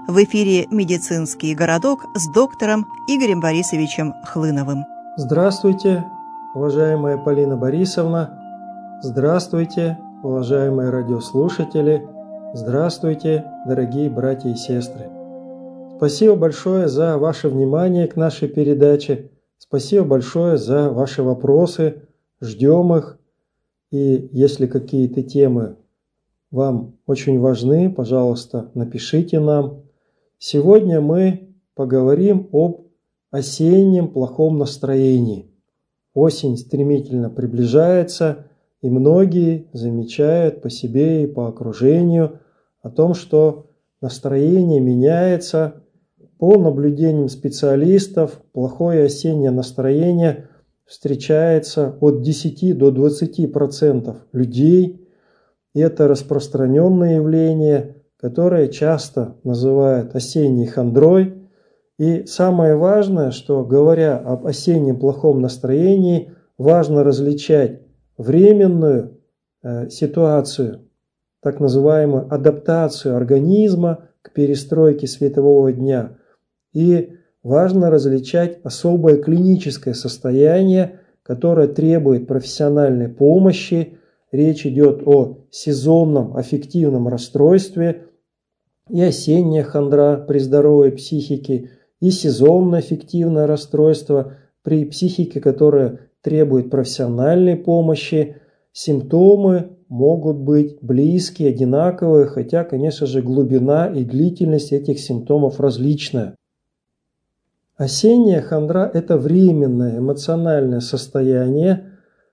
В эфире «Медицинский городок» с доктором Игорем Борисовичем Хлыновым. Здравствуйте, уважаемая Полина Борисовна. Здравствуйте, уважаемые радиослушатели. Здравствуйте, дорогие братья и сестры. Спасибо большое за ваше внимание к нашей передаче. Спасибо большое за ваши вопросы. Ждем их. И если какие-то темы вам очень важны, пожалуйста, напишите нам. Сегодня мы поговорим об осеннем плохом настроении. Осень стремительно приближается, и многие замечают по себе и по окружению о том, что настроение меняется. По наблюдениям специалистов, плохое осеннее настроение встречается от 10 до 20% людей. И это распространенное явление, которое часто называют осенней хандрой. И самое важное, что говоря об осеннем плохом настроении, важно различать временную ситуацию, так называемую адаптацию организма к перестройке светового дня. И важно различать особое клиническое состояние, которое требует профессиональной помощи. Речь идет о сезонном аффективном расстройстве, и осенняя хандра при здоровой психике, и сезонное аффективное расстройство при психике, которое требует профессиональной помощи. Симптомы могут быть близкие, одинаковые, хотя, конечно же, глубина и длительность этих симптомов различная. Осенняя хандра – это временное эмоциональное состояние.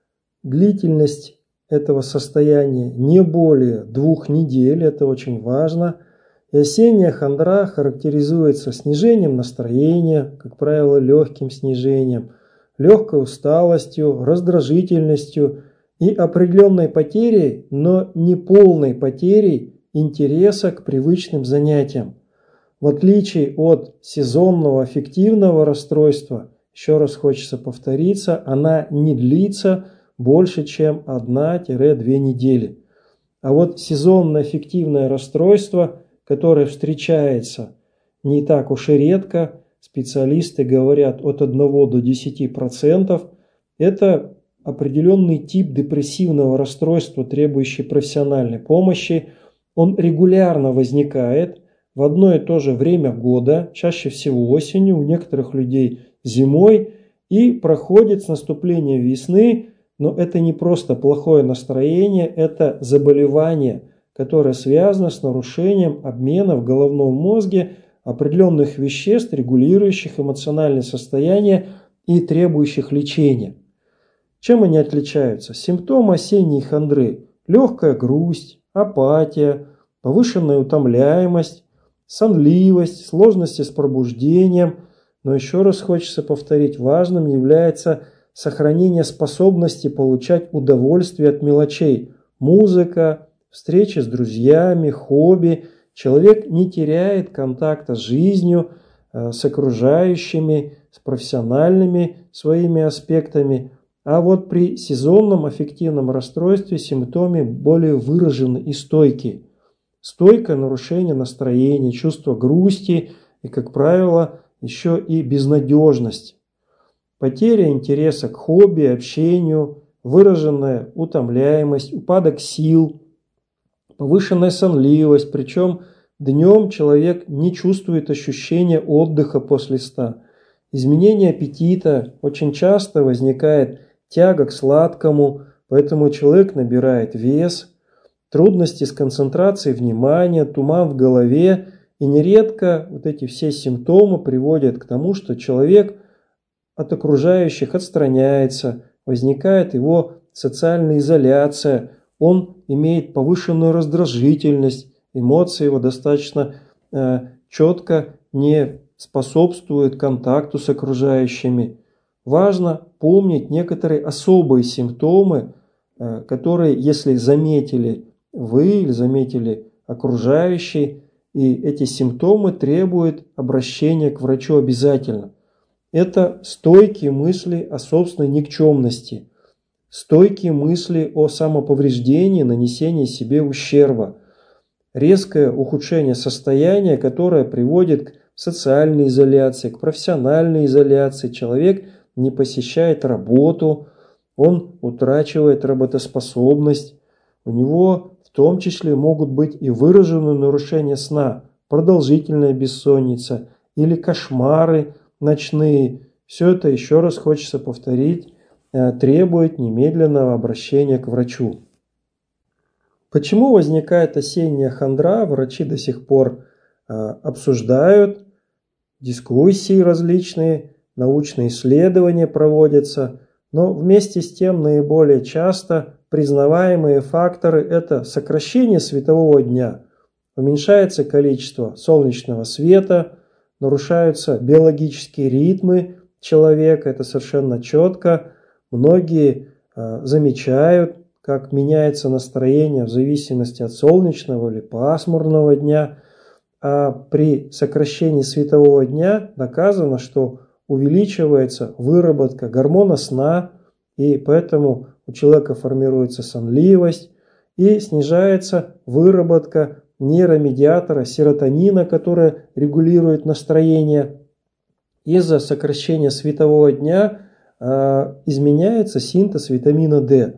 Длительность этого состояния не более 2 недель, это очень важно. И осенняя хандра характеризуется снижением настроения, как правило, легким снижением, легкой усталостью, раздражительностью и определенной потерей, но не полной потерей интереса к привычным занятиям. В отличие от сезонного аффективного расстройства, еще раз хочется повториться, она не длится больше, чем 1-2 недели. А вот сезонное аффективное расстройство, которое встречается не так уж и редко, специалисты говорят от 1 до 10%, это определенный тип депрессивного расстройства, требующий профессиональной помощи. Он регулярно возникает в одно и то же время года, чаще всего осенью, у некоторых людей зимой, и проходит с наступлением весны. Но это не просто плохое настроение, это заболевание, которое связано с нарушением обмена в головном мозге определенных веществ, регулирующих эмоциональное состояние и требующих лечения. Чем они отличаются? Симптомы осенней хандры – легкая грусть, апатия, повышенная утомляемость, сонливость, сложности с пробуждением. Но еще раз хочется повторить, важным является сохранение способности получать удовольствие от мелочей. Музыка, встречи с друзьями, хобби. Человек не теряет контакта с жизнью, с окружающими, с профессиональными своими аспектами. А вот при сезонном аффективном расстройстве симптомы более выражены и стойкие. Стойкое нарушение настроения, чувство грусти и, как правило, еще и безнадежность. Потеря интереса к хобби, общению, выраженная утомляемость, упадок сил, повышенная сонливость. Причем днем человек не чувствует ощущения отдыха после сна. Изменение аппетита, очень часто возникает тяга к сладкому, поэтому человек набирает вес, трудности с концентрацией внимания, туман в голове. И нередко вот эти все симптомы приводят к тому, что человек от окружающих отстраняется, возникает его социальная изоляция, он имеет повышенную раздражительность, эмоции его достаточно четко не способствуют контакту с окружающими. Важно помнить некоторые особые симптомы, которые, если заметили вы или заметили окружающие, и эти симптомы требуют обращения к врачу обязательно. Это стойкие мысли о собственной никчемности, стойкие мысли о самоповреждении, нанесении себе ущерба. резкое ухудшение состояния, которое приводит к социальной изоляции, к профессиональной изоляции. Человек не посещает работу, он утрачивает работоспособность. У него в том числе могут быть и выраженные нарушения сна, продолжительная бессонница или кошмары ночные. Все это, еще раз хочется повторить, требует немедленного обращения к врачу. Почему возникает осенняя хандра, врачи до сих пор обсуждают, дискуссии различные, научные исследования проводятся, но вместе с тем наиболее часто признаваемые факторы – это сокращение светового дня, уменьшается количество солнечного света, нарушаются биологические ритмы человека, это совершенно четко. Многие замечают, как меняется настроение в зависимости от солнечного или пасмурного дня. А при сокращении светового дня доказано, что увеличивается выработка гормона сна, и поэтому у человека формируется сонливость, и снижается выработка нейромедиатора серотонина, который регулирует настроение. Из-за сокращения светового дня изменяется синтез витамина D.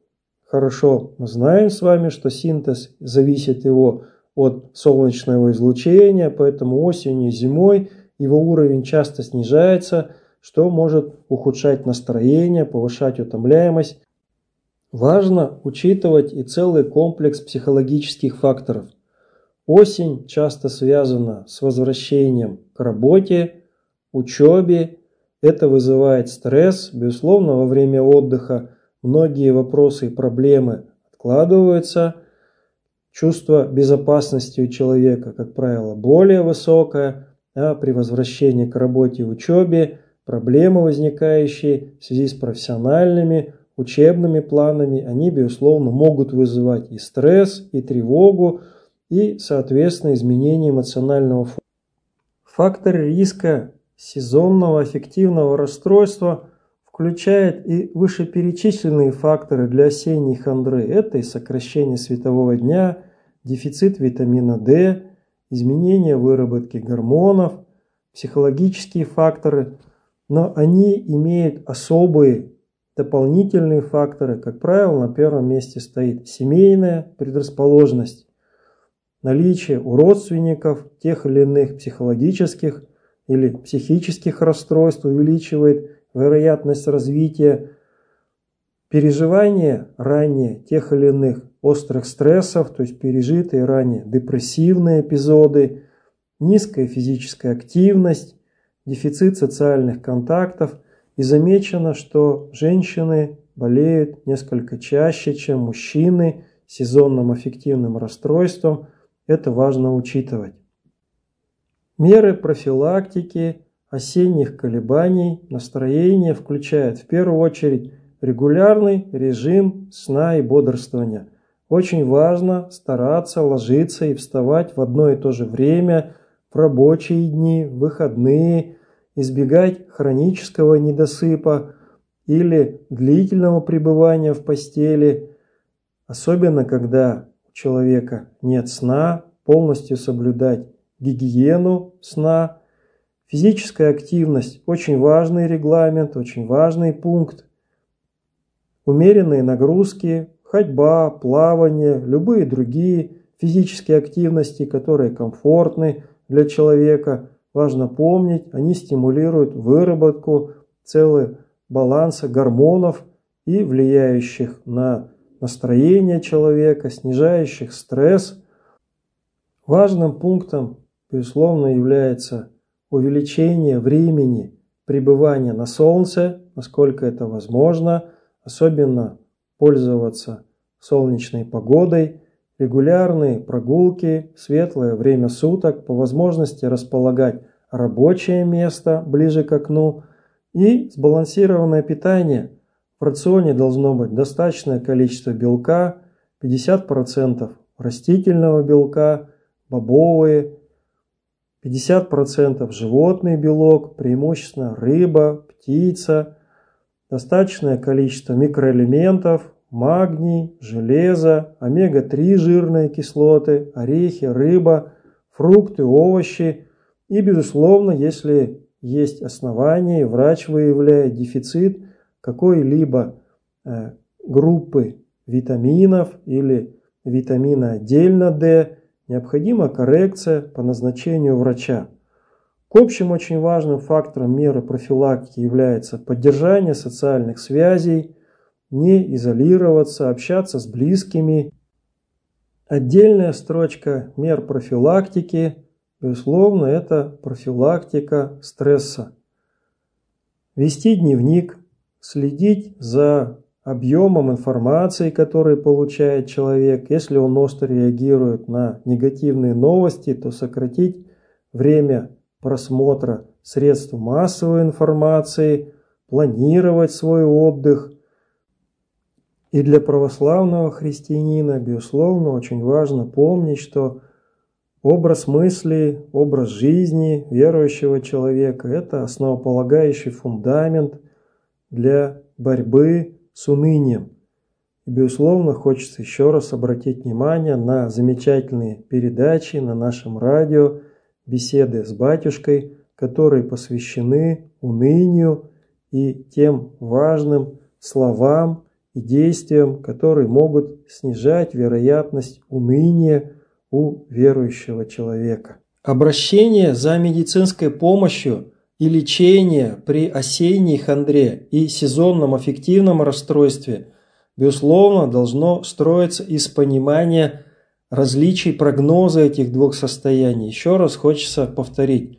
Хорошо, мы знаем с вами, что синтез зависит его от солнечного излучения, поэтому осенью и зимой его уровень часто снижается, что может ухудшать настроение, повышать утомляемость. Важно учитывать и целый комплекс психологических факторов. Осень часто связана с возвращением к работе, учебе. Это вызывает стресс. Безусловно, во время отдыха многие вопросы и проблемы откладываются. Чувство безопасности у человека, как правило, более высокое, а при возвращении к работе и учебе проблемы, возникающие в связи с профессиональными, учебными планами, они, безусловно, могут вызывать и стресс, и тревогу, и, соответственно, изменение эмоционального фона. Факторы риска сезонного аффективного расстройства включает и вышеперечисленные факторы для осенней хандры. Это и сокращение светового дня, дефицит витамина D, изменение выработки гормонов, психологические факторы. Но они имеют особые дополнительные факторы. Как правило, на первом месте стоит семейная предрасположенность, наличие у родственников тех или иных психологических или психических расстройств увеличивает вероятность развития, переживания ранее тех или иных острых стрессов, то есть пережитые ранее депрессивные эпизоды, низкая физическая активность, дефицит социальных контактов. И замечено, что женщины болеют несколько чаще, чем мужчины сезонным аффективным расстройством. Это важно учитывать. Меры профилактики осенних колебаний настроения включают в первую очередь регулярный режим сна и бодрствования. Очень важно стараться ложиться и вставать в одно и то же время в рабочие дни, в выходные, избегать хронического недосыпа или длительного пребывания в постели, особенно когда у человека нет сна, полностью соблюдать гигиену сна. Физическая активность – очень важный регламент, очень важный пункт. Умеренные нагрузки, ходьба, плавание, любые другие физические активности, которые комфортны для человека. Важно помнить, они стимулируют выработку целого баланса гормонов и влияющих на настроение человека, снижающих стресс. Важным пунктом, безусловно, является увеличение времени пребывания на солнце, насколько это возможно, особенно пользоваться солнечной погодой, регулярные прогулки, светлое время суток, по возможности располагать рабочее место ближе к окну и сбалансированное питание. В рационе должно быть достаточное количество белка, 50% растительного белка, бобовые, 50% животный белок, преимущественно рыба, птица, достаточное количество микроэлементов, магний, железо, омега-3 жирные кислоты, орехи, рыба, фрукты, овощи. И, безусловно, если есть основания, врач выявляет дефицит какой-либо группы витаминов или витамина отдельно D, необходима коррекция по назначению врача. К общим очень важным факторам меры профилактики является поддержание социальных связей, не изолироваться, общаться с близкими. Отдельная строчка мер профилактики, безусловно, это профилактика стресса. Вести дневник, следить за объемом информации, который получает человек. Если он остро реагирует на негативные новости, то сократить время просмотра средств массовой информации, планировать свой отдых. И для православного христианина, безусловно, очень важно помнить, что образ мысли, образ жизни верующего человека – это основополагающий фундамент для борьбы с унынием. И, безусловно, хочется еще раз обратить внимание на замечательные передачи на нашем радио, беседы с батюшкой, которые посвящены унынию и тем важным словам и действиям, которые могут снижать вероятность уныния у верующего человека. Обращение за медицинской помощью и лечение при осенней хандре и сезонном аффективном расстройстве, безусловно, должно строиться из понимания различий прогноза этих двух состояний. Еще раз хочется повторить.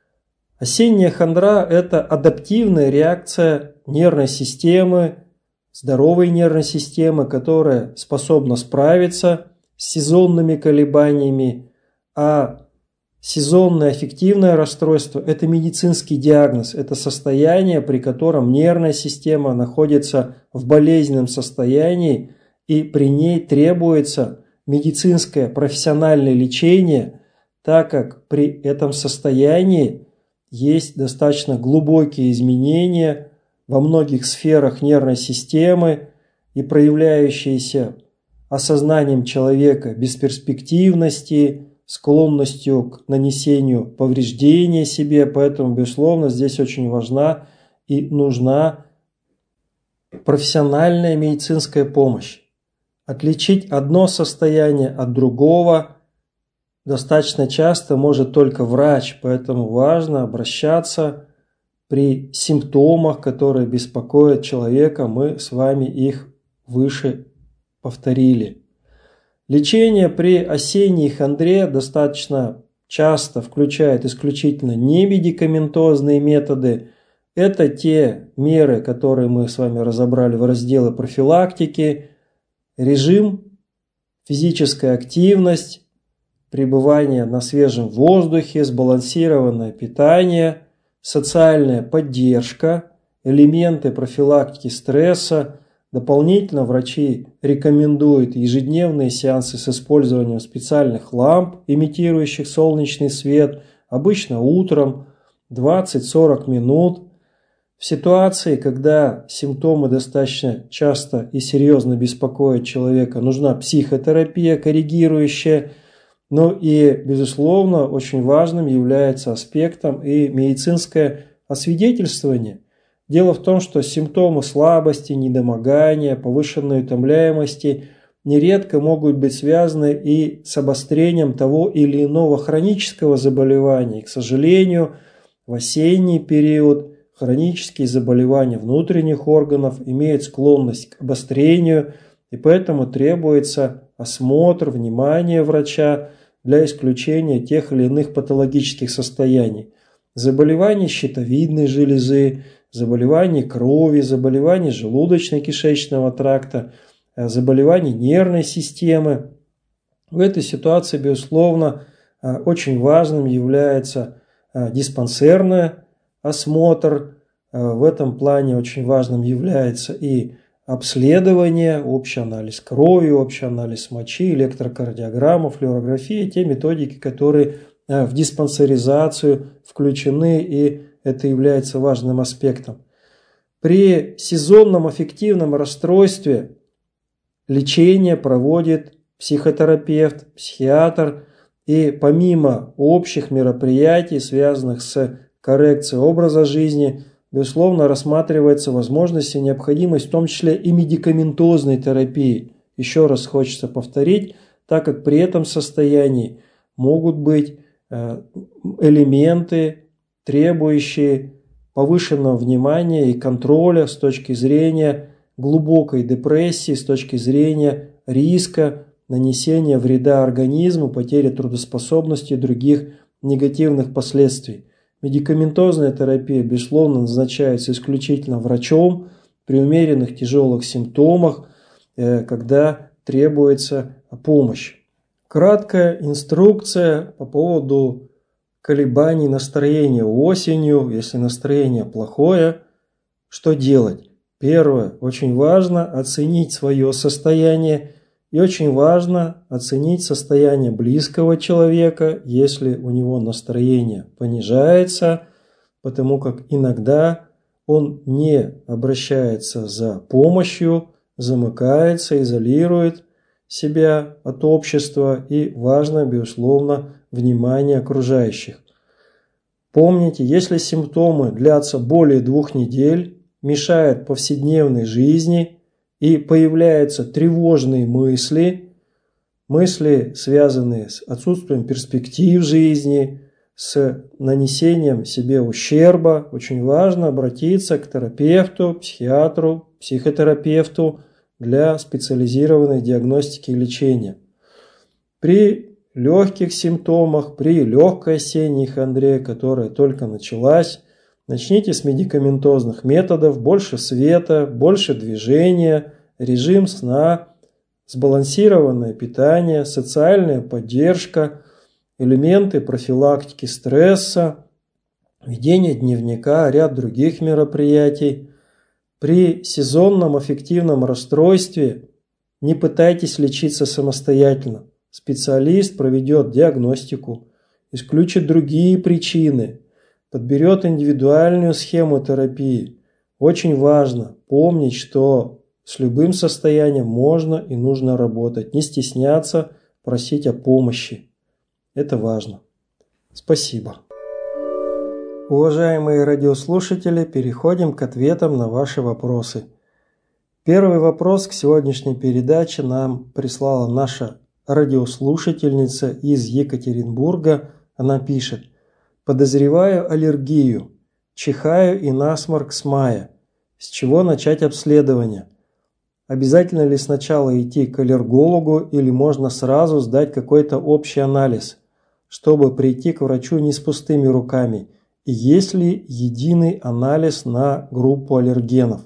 Осенняя хандра – это адаптивная реакция нервной системы, здоровой нервной системы, которая способна справиться с сезонными колебаниями, а сезонное аффективное расстройство – это медицинский диагноз, это состояние, при котором нервная система находится в болезненном состоянии, и при ней требуется медицинское профессиональное лечение, так как при этом состоянии есть достаточно глубокие изменения во многих сферах нервной системы и проявляющиеся осознанием человека бесперспективности, склонностью к нанесению повреждения себе. Поэтому, безусловно, здесь очень важна и нужна профессиональная медицинская помощь. Отличить одно состояние от другого достаточно часто может только врач, поэтому важно обращаться при симптомах, которые беспокоят человека. Мы с вами их выше повторили. Лечение при осенней хандре достаточно часто включает исключительно немедикаментозные методы. Это те меры, которые мы с вами разобрали в разделе профилактики. Режим, физическая активность, пребывание на свежем воздухе, сбалансированное питание, социальная поддержка, элементы профилактики стресса. Дополнительно врачи рекомендуют ежедневные сеансы с использованием специальных ламп, имитирующих солнечный свет, обычно утром, 20-40 минут. В ситуации, когда симптомы достаточно часто и серьезно беспокоят человека, нужна психотерапия корректирующая, но и, безусловно, очень важным является аспектом и медицинское освидетельствование. Дело в том, что симптомы слабости, недомогания, повышенной утомляемости нередко могут быть связаны и с обострением того или иного хронического заболевания. И, к сожалению, в осенний период хронические заболевания внутренних органов имеют склонность к обострению, и поэтому требуется осмотр, внимание врача для исключения тех или иных патологических состояний. Заболевания щитовидной железы, заболевания крови, заболевания желудочно-кишечного тракта, заболевания нервной системы. В этой ситуации, безусловно, очень важным является диспансерный осмотр. В этом плане очень важным является и обследование, общий анализ крови, общий анализ мочи, электрокардиограмма, флюорография, те методики, которые в диспансеризацию включены, и это является важным аспектом. При сезонном аффективном расстройстве лечение проводит психотерапевт, психиатр, и помимо общих мероприятий, связанных с коррекцией образа жизни, безусловно, рассматривается возможность и необходимость, в том числе и медикаментозной терапии. Еще раз хочется повторить, так как при этом состоянии могут быть элементы, требующие повышенного внимания и контроля с точки зрения глубокой депрессии, с точки зрения риска нанесения вреда организму, потери трудоспособности и других негативных последствий. Медикаментозная терапия, безусловно, назначается исключительно врачом при умеренных тяжелых симптомах, когда требуется помощь. Краткая инструкция по поводу колебаний настроения осенью, если настроение плохое, что делать? Первое, очень важно оценить свое состояние и очень важно оценить состояние близкого человека, если у него настроение понижается, потому как иногда он не обращается за помощью, замыкается, изолирует себя от общества, и важно, безусловно, внимание окружающих. Помните, если симптомы длятся более 2 недель, мешают повседневной жизни и появляются тревожные мысли, связанные с отсутствием перспектив жизни, с нанесением себе ущерба, очень важно обратиться к терапевту, психиатру, психотерапевту для специализированной диагностики и лечения. При легких симптомах, при легкой осенней хандре, которая только началась, начните с медикаментозных методов: больше света, больше движения, режим сна, сбалансированное питание, социальная поддержка, элементы профилактики стресса, ведение дневника, ряд других мероприятий. При сезонном аффективном расстройстве не пытайтесь лечиться самостоятельно. Специалист проведет диагностику, исключит другие причины, подберет индивидуальную схему терапии. Очень важно помнить, что с любым состоянием можно и нужно работать, не стесняться просить о помощи. Это важно. Спасибо. Уважаемые радиослушатели, переходим к ответам на ваши вопросы. Первый вопрос к сегодняшней передаче нам прислала наша радиослушательница из Екатеринбурга. Она пишет: подозреваю аллергию, чихаю и насморк с мая. С чего начать обследование? Обязательно ли сначала идти к аллергологу или можно сразу сдать какой-то общий анализ, чтобы прийти к врачу не с пустыми руками? И есть ли единый анализ на группу аллергенов?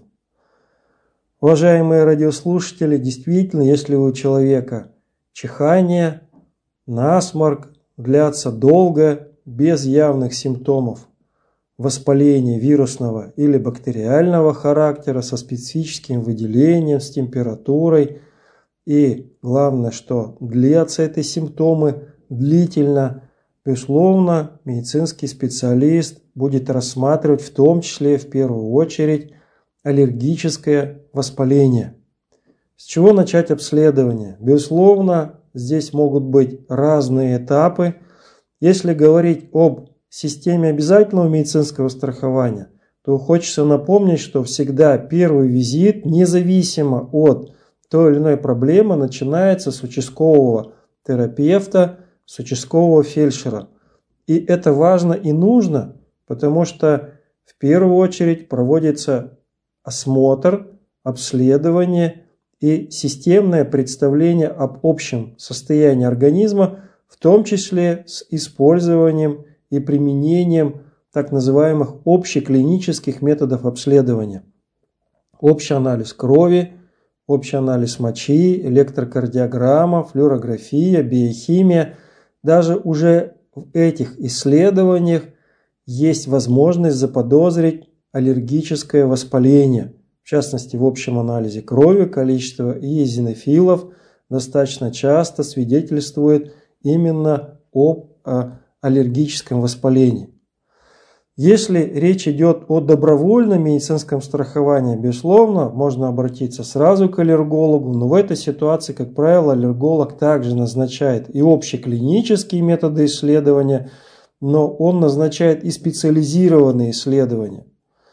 Уважаемые радиослушатели, действительно, если у человека чихание, насморк длятся долго, без явных симптомов воспаления вирусного или бактериального характера, со специфическим выделением, с температурой, и главное, что длятся эти симптомы длительно, безусловно, медицинский специалист будет рассматривать в том числе, в первую очередь, аллергическое воспаление. С чего начать обследование? Безусловно, здесь могут быть разные этапы. Если говорить об системе обязательного медицинского страхования, то хочется напомнить, что всегда первый визит, независимо от той или иной проблемы, начинается с участкового терапевта, с участкового фельдшера. И это важно и нужно, потому что в первую очередь проводится осмотр, обследование и системное представление об общем состоянии организма, в том числе с использованием и применением так называемых общеклинических методов обследования. Общий анализ крови, общий анализ мочи, электрокардиограмма, флюорография, биохимия. Даже уже в этих исследованиях есть возможность заподозрить аллергическое воспаление. В частности, в общем анализе крови количество эозинофилов достаточно часто свидетельствует именно об аллергическом воспалении. Если речь идет о добровольном медицинском страховании, безусловно, можно обратиться сразу к аллергологу, но в этой ситуации, как правило, аллерголог также назначает и общеклинические методы исследования, но он назначает и специализированные исследования.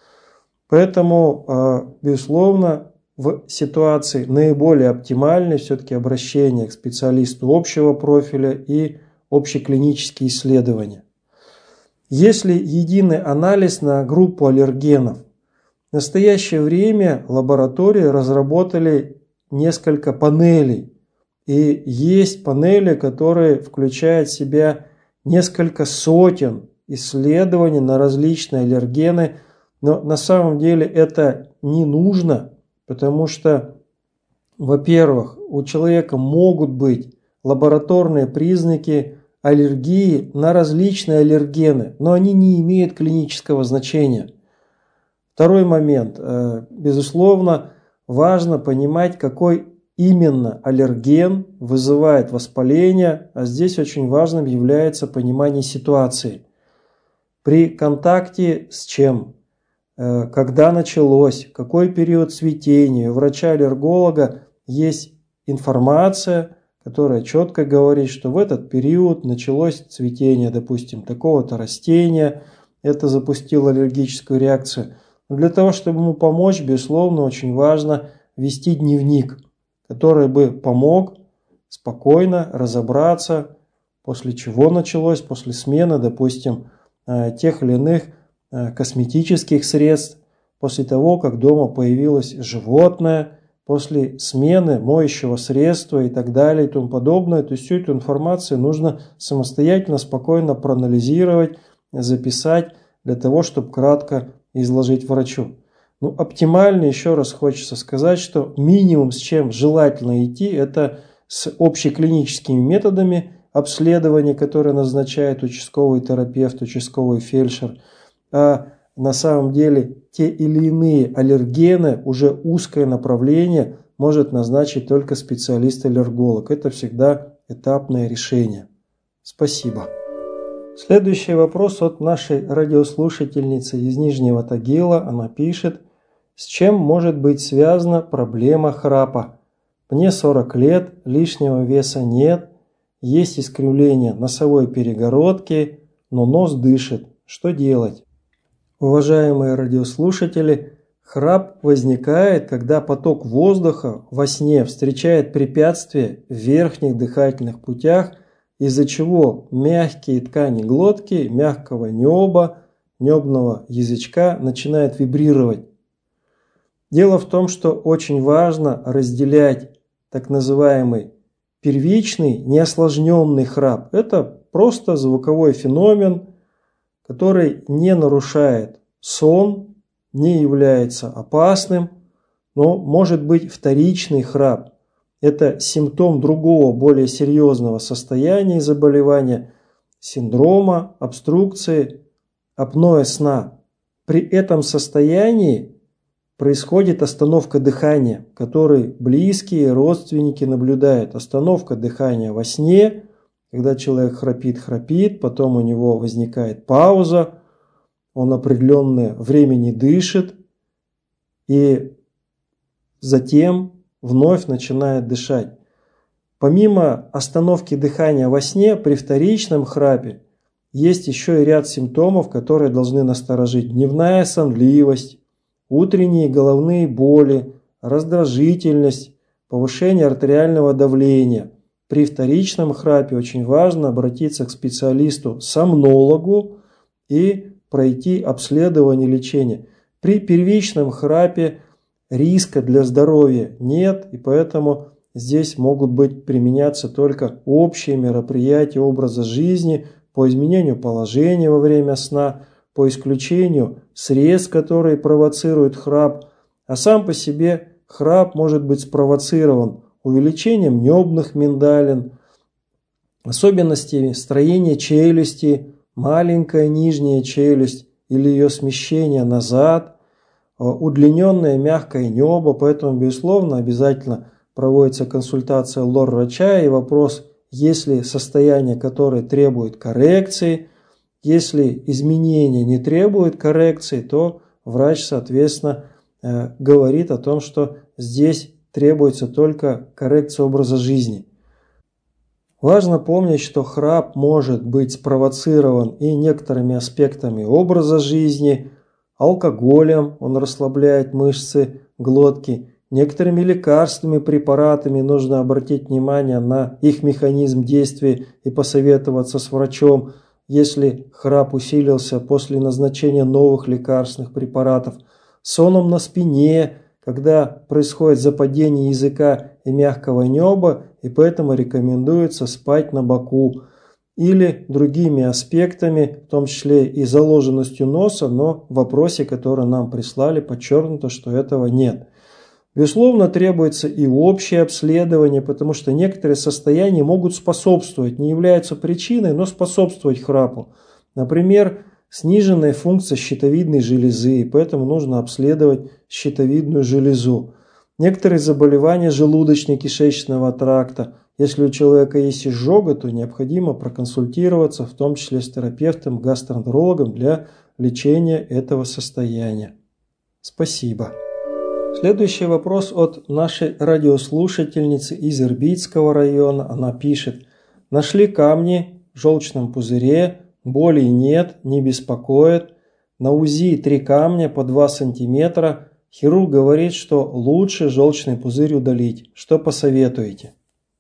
Поэтому, безусловно, в ситуации наиболее оптимальной все-таки обращение к специалисту общего профиля и общеклинические исследования. Если единый анализ на группу аллергенов, в настоящее время лаборатории разработали несколько панелей. И есть панели, которые включают в себя несколько сотен исследований на различные аллергены. Но на самом деле это не нужно, потому что, во-первых, у человека могут быть лабораторные признаки аллергии на различные аллергены, но они не имеют клинического значения. Второй момент. Безусловно, важно понимать, какой именно аллерген вызывает воспаление, а здесь очень важным является понимание ситуации. При контакте с чем? Когда началось, какой период цветения. У врача-аллерголога есть информация, которая четко говорит, что в этот период началось цветение, допустим, такого-то растения, это запустило аллергическую реакцию. Но для того, чтобы ему помочь, безусловно, очень важно вести дневник, который бы помог спокойно разобраться, после чего началось, после смены, допустим, тех или иных косметических средств, после того, как дома появилось животное, после смены моющего средства и так далее и тому подобное. То есть всю эту информацию нужно самостоятельно, спокойно проанализировать, записать для того, чтобы кратко изложить врачу. Ну, оптимально, еще раз хочется сказать, что минимум, с чем желательно идти, это с общеклиническими методами обследования, которые назначает участковый терапевт, участковый фельдшер. А на самом деле те или иные аллергены, уже узкое направление, может назначить только специалист-аллерголог. Это всегда этапное решение. Спасибо. Следующий вопрос от нашей радиослушательницы из Нижнего Тагила. Она пишет: с чем может быть связана проблема храпа? Мне 40 лет, лишнего веса нет, есть искривление носовой перегородки, но нос дышит. Что делать? Уважаемые радиослушатели, храп возникает, когда поток воздуха во сне встречает препятствия в верхних дыхательных путях, из-за чего мягкие ткани глотки, мягкого неба, небного язычка начинают вибрировать. Дело в том, что очень важно разделять так называемый первичный неосложненный храп. Это просто звуковой феномен, который не нарушает сон, не является опасным, но может быть вторичный храп. Это симптом другого, более серьезного состояния и заболевания, синдрома, обструкции, апноэ сна. При этом состоянии происходит остановка дыхания, которую близкие, родственники наблюдают. Остановка дыхания во сне, когда человек храпит, потом у него возникает пауза, он определенное время не дышит и затем вновь начинает дышать. Помимо остановки дыхания во сне, при вторичном храпе есть еще и ряд симптомов, которые должны насторожить. Дневная сонливость, утренние головные боли, раздражительность, повышение артериального давления. При вторичном храпе очень важно обратиться к специалисту-сомнологу и пройти обследование лечения. При первичном храпе риска для здоровья нет, и поэтому здесь могут применяться только общие мероприятия образа жизни по изменению положения во время сна, по исключению средств, которые провоцируют храп, а сам по себе храп может быть спровоцирован увеличением небных миндалин, особенностями строения челюсти, маленькая нижняя челюсть или ее смещение назад, удлиненное мягкое небо, поэтому, безусловно, обязательно проводится консультация лор-врача и вопрос, есть ли состояние, которое требует коррекции, Если изменения не требуют коррекции, то врач, соответственно, говорит о том, что здесь требуется только коррекция образа жизни. Важно помнить, что храп может быть спровоцирован и некоторыми аспектами образа жизни, алкоголем, он расслабляет мышцы глотки, некоторыми лекарственными препаратами, нужно обратить внимание на их механизм действия и посоветоваться с врачом, если храп усилился после назначения новых лекарственных препаратов, соном на спине, когда происходит западение языка и мягкого неба, и поэтому рекомендуется спать на боку, или другими аспектами, в том числе и заложенностью носа, но в вопросе, который нам прислали, подчеркнуто, что этого нет. Безусловно, требуется и общее обследование, потому что некоторые состояния могут способствовать, не являются причиной, но способствовать храпу. Например, сниженная функция щитовидной железы, и поэтому нужно обследовать щитовидную железу. Некоторые заболевания желудочно-кишечного тракта. Если у человека есть изжога, то необходимо проконсультироваться, в том числе с терапевтом, гастроэнтерологом для лечения этого состояния. Спасибо. Следующий вопрос от нашей радиослушательницы из Ирбитского района. Она пишет: нашли камни в желчном пузыре, боли нет, не беспокоит. На УЗИ 3 камня по 2 сантиметра. Хирург говорит, что лучше желчный пузырь удалить. Что посоветуете?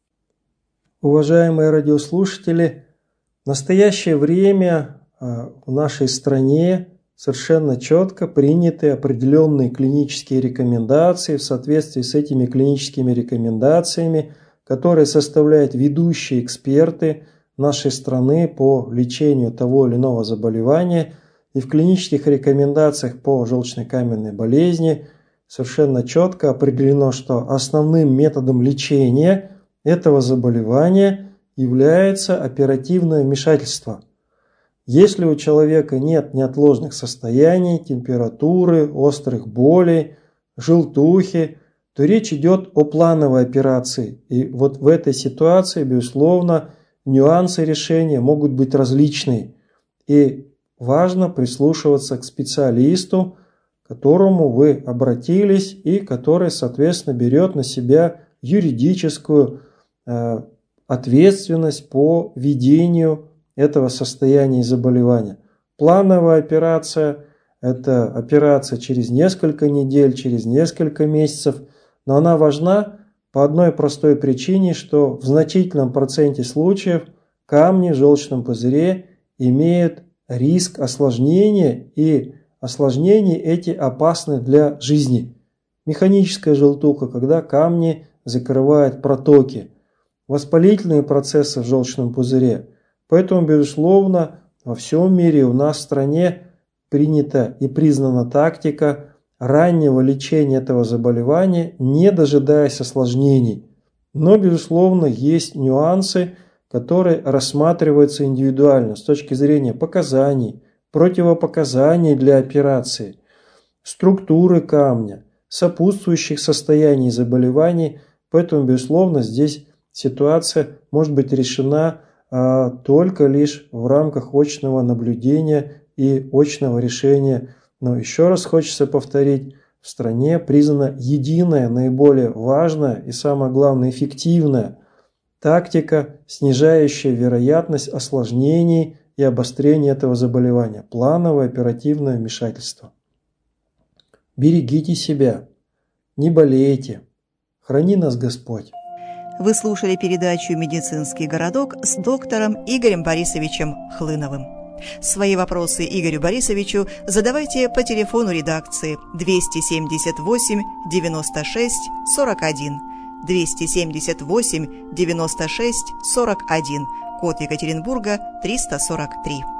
Уважаемые радиослушатели, в настоящее время в нашей стране совершенно четко приняты определенные клинические рекомендации. В соответствии с этими клиническими рекомендациями, которые составляют ведущие эксперты нашей страны по лечению того или иного заболевания, и в клинических рекомендациях по желчнокаменной болезни совершенно четко определено, что основным методом лечения этого заболевания является оперативное вмешательство. Если у человека нет неотложных состояний, температуры, острых болей, желтухи, то речь идет о плановой операции. И вот в этой ситуации, безусловно, нюансы решения могут быть различные. И важно прислушиваться к специалисту, к которому вы обратились и который, соответственно, берет на себя юридическую ответственность по ведению этого состояния и заболевания. Плановая операция – это операция через несколько недель, через несколько месяцев, но она важна по одной простой причине, что в значительном проценте случаев камни в желчном пузыре имеют риск осложнения, и осложнения эти опасны для жизни. Механическая желтуха, когда камни закрывают протоки, воспалительные процессы в желчном пузыре. Поэтому, безусловно, во всем мире, у нас в стране принята и признана тактика раннего лечения этого заболевания, не дожидаясь осложнений. Но, безусловно, есть нюансы, которые рассматриваются индивидуально с точки зрения показаний, противопоказаний для операции, структуры камня, сопутствующих состояний заболеваний. Поэтому, безусловно, здесь ситуация может быть решена только лишь в рамках очного наблюдения и очного решения. Но еще раз хочется повторить, в стране признана единая, наиболее важная и, самое главное, эффективная тактика, снижающая вероятность осложнений и обострения этого заболевания. Плановое оперативное вмешательство. Берегите себя, не болейте. Храни нас Господь. Вы слушали передачу «Медицинский городок» с доктором Игорем Борисовичем Хлыновым. Свои вопросы Игорю Борисовичу задавайте по телефону редакции 278 96 41, 278 96 41, код Екатеринбурга 343.